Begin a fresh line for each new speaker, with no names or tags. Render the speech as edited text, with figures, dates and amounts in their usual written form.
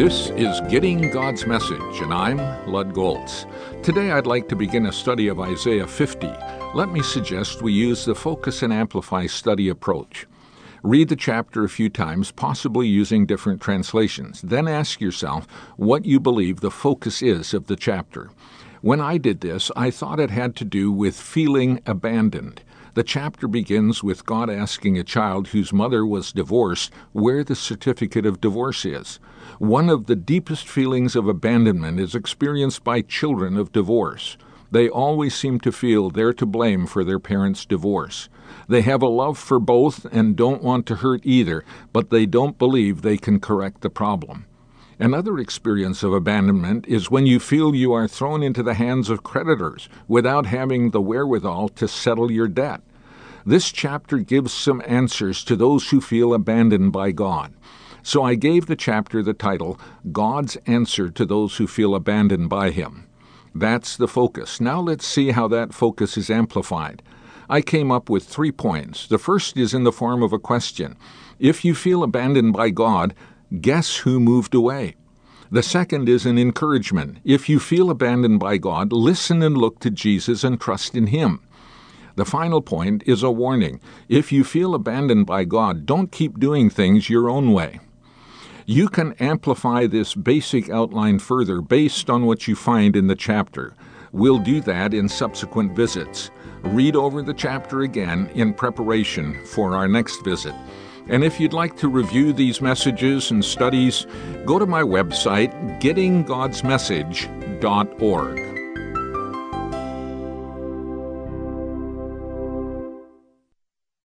This is Getting God's Message, and I'm Lud Goltz. Today I'd like to begin a study of Isaiah 50. Let me suggest we use the Focus and Amplify study approach. Read the chapter a few times, possibly using different translations. Then ask yourself what you believe the focus is of the chapter. When I did this, I thought it had to do with feeling abandoned. The chapter begins with God asking a child whose mother was divorced where the certificate of divorce is. One of the deepest feelings of abandonment is experienced by children of divorce. They always seem to feel they're to blame for their parents' divorce. They have a love for both and don't want to hurt either, but they don't believe they can correct the problem. Another experience of abandonment is when you feel you are thrown into the hands of creditors without having the wherewithal to settle your debt. This chapter gives some answers to those who feel abandoned by God. So I gave the chapter the title, God's Answer to Those Who Feel Abandoned by Him. That's the focus. Now let's see how that focus is amplified. I came up with 3 points. The first is in the form of a question. If you feel abandoned by God, guess who moved away? The second is an encouragement. If you feel abandoned by God, listen and look to Jesus and trust in Him. The final point is a warning. If you feel abandoned by God, don't keep doing things your own way. You can amplify this basic outline further based on what you find in the chapter. We'll do that in subsequent visits. Read over the chapter again in preparation for our next visit. And if you'd like to review these messages and studies, go to my website, gettinggodsmessage.org.